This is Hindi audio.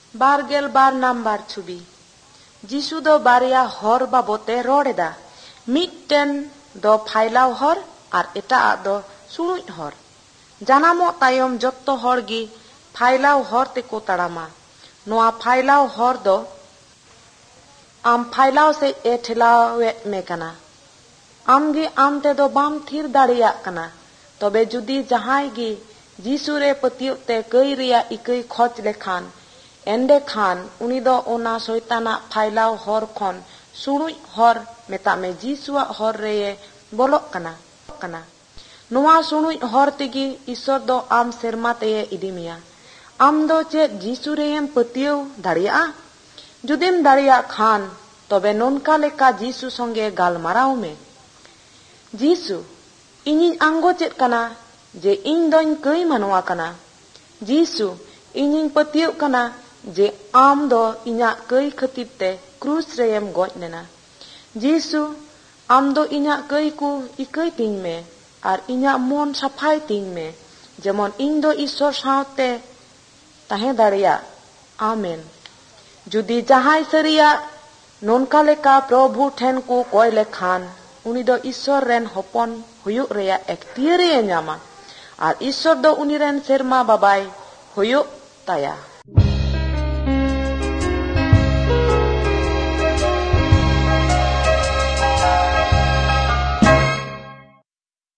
बार नंबर छुबी जीसु दो बारिया हर बाबते रोडेदा मिटटेन दो फाइलाव हर और एटा दो सुनुई हर जानामो तायम जत्तो हर गी फाइलाव हर तेको तड़ामा नोआ फाइलाव हर दो आम फाइलाव से ए ठेलावे में कना आम गी आम ते दो बाम थीर दाड़िया कना तबे जुदी जहाई गी जीसु रे पतियुते कई रिया इकई खोज लेखान एंडे खान उनी दो ओना शैताना फाइलाव हर खन सुरुई हर मेता में जीसुआ हर रे बोलोक कना नोआ सुनुई हर तेगी ईश्वर दो आम सेरमा ते इदिमिया आम दो चे जीसु रेम पतियव दाड़िया जुदिम दाड़िया खान तबे नोनका लेका जीसु संगे गालमाराव में जीसु इनिन आंगो चेत कना जे इन दोइन कई मानवा कना जीसु इनिन पतियव कना जे आम दो इना कई खतिब ते क्रूस रेम गoj नेना जीसु आम दो इना कई को इकई तिंग में और इना मन सफाई तिंग में जेमन इन दो ईश्वर सावते ताहे दाड़िया आमेन जुदी जहाई सरिया नोनका लेका प्रभु ठेन को कोय लेखान उनी दो ईश्वर रेन हपन हुयुक रेया एक्तियरे ᱧᱟᱢᱟ और ईश्वर दो उनी रेन सेरमा बाबाई हुयुक ताया।